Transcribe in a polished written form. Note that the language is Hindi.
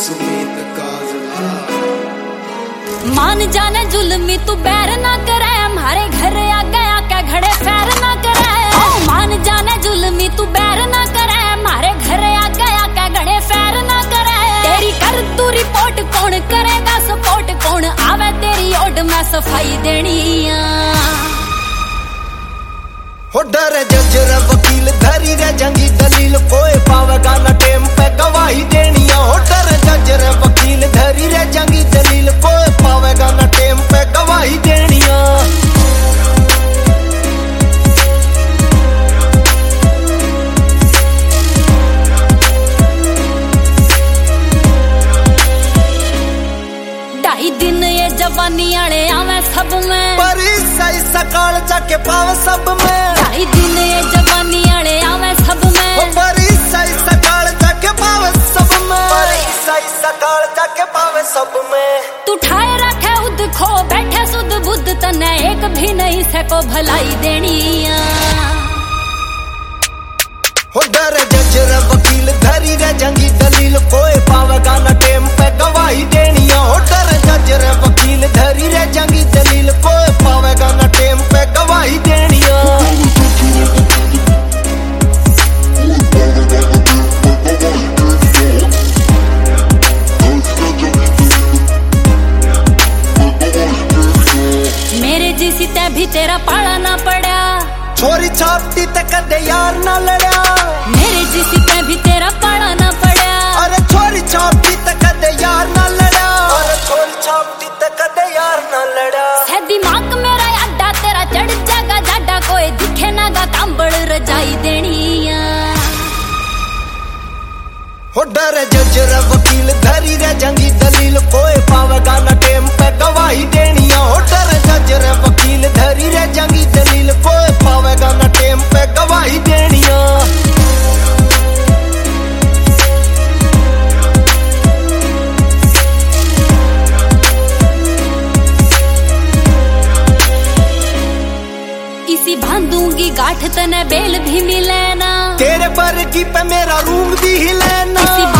मान जाने जुल्मी तू बैर ना करे, हमारे घर आ गया क्या घड़े फैर ना करे। मान जाने जुल्मी तू बैर ना करे, हमारे घर आ गया क्या घड़े फैर ना करे। तेरी कर तू रिपोर्ट कौन करेगा सपोर्ट, कौन आवे तेरी ओड में सफाई देनी। हो डरे जज रे वकील धरी रे जंगी दलील, कोई पावेगा ना टेम पे गवाही देनी। हो डरे जज रे वकील धरी रे जंगी दलील, कोई पावेगा ना टेम पे गवाही देनी। ढाई दिन ये जवानी आले आवे सब में, पर सही सकाल जाके पावे सब में। ढाई दिन ये जवानी आले आवे सब में, पर सही सकाल जाके पावे सब में। पर सही सकाल जाके पावे सब में। तू ठाए रखे उद खो बैठे सुध बुद्ध, तने एक भी नहीं सको भलाई देनी। हो डरे जज रे वकील धरी रे जंगी दलील, कोई पावेगा ना टेम पे गवाही देनी। हो डरे जज रे वकील धरी रे जंगी दलील, कोई पावेगा ना टेम पे गवाही देनी। मेरे जिसी ते भी तेरा पाला ना पड़ा, छोरी छापती ते कदे यार ना लड़ा। मेरे जिसी पे भी तेरा पाला ना पड़ा, अरे छोरी छापती ते कदे यार ना लड़ा। अरे छोरी छापती ते कदे यार ना लड़ा। है दिमाग मेरा अड्डा तेरा चढ़ जागा जाडा, कोई दिखे ना गा कांबड़ रजाई देनी। हो डरे जज रे वकील धरी रे जंगी दलील, कोई पावेगा ना टेम पे गवाही देनी। हो डरे जज रे वकील धरी रे जंगी दलील, कोई पावेगा ना टेम पे गवाही देनी। इसी बांधूंगी गांठ तने बेल भी मिले ना, तेरे पर की पे मेरा रूम भी हिले ना।